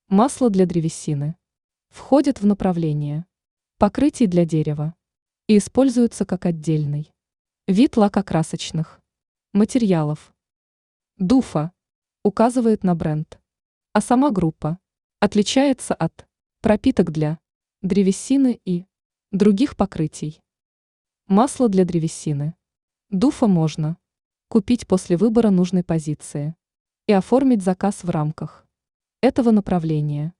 Масло для древесины. Входит в направление покрытий для дерева и используется как отдельный вид лакокрасочных материалов. Дуфа указывает на бренд, а сама группа отличается от пропиток для древесины и других покрытий. Масло для древесины. Дуфа можно купить после выбора нужной позиции и оформить заказ в рамках этого направления.